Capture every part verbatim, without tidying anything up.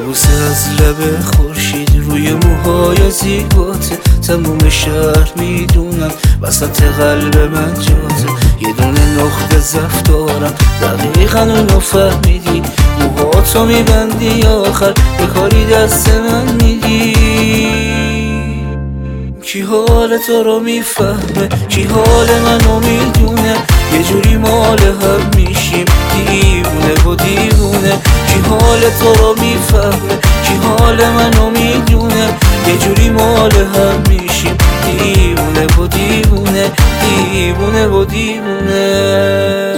بوسه از لب خورشید روی موهای زیباته، تموم شهر میدونم وسط قلب من جاته. یه دونه نقطه ضعف دارم دقیقا اونو فهمیدی، موهاتو میبندی آخر یه کاری دست من میدی. کی حال تو رو میفهمه، کی حال منو میدونه، یه جوری مال هم میشیم دیوونه و دیوونه. کی حال تو رو میفهمه، کی حال منو میدونه، یه جوری مال هم میشیم دیوونه و دیوونه، دیوونه و دیوونه.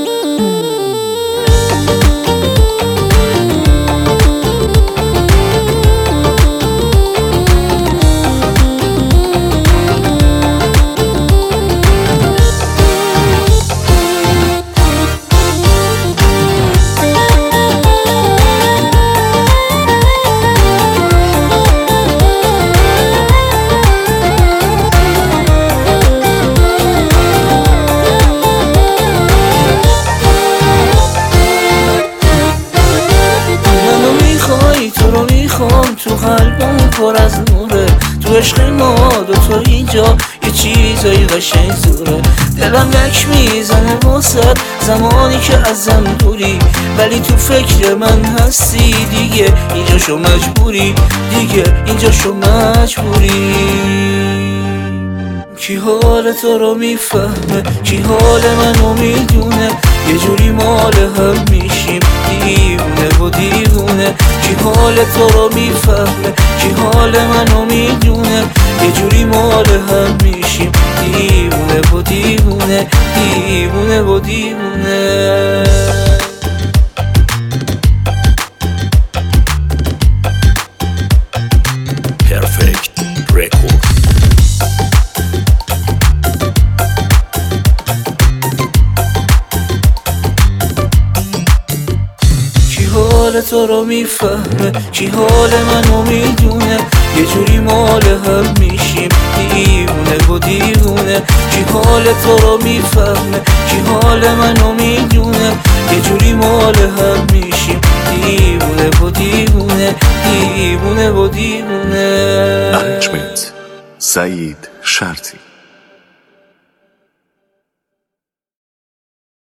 تو رو میخوام، تو قلبم پر از نوره، تو عشق ما دوتا اینجا یه چیزایی قشنگ زوره. دلم لک میزنه واسد زمانی که ازم دوری، ولی تو فکر من هستی دیگه، اینجا شو مجبوری دیگه، اینجا شو مجبوری. کی حال تو رو میفهمه، کی حال منو میدونه، یه جوری مال هم میشیم دیوونه و دیوونه. کی حال تو رو میفهمه، کی حال منو میدونه، یه جوری مال هم میشیم دیوونه و دیوونه، دیوونه و دیوونه. پرفکت رکورد. حال تو رو میفهمه، کی حال منو میدونه، یه جوری مال هم میشیم دیوونه و دیوونه. کی حال تو رو میفهمه، کی حال منو میدونه، یه جوری مال هم میشیم دیوونه و دیوونه، دیوونه و دیوونه. ارنجمنت سعید شرطی.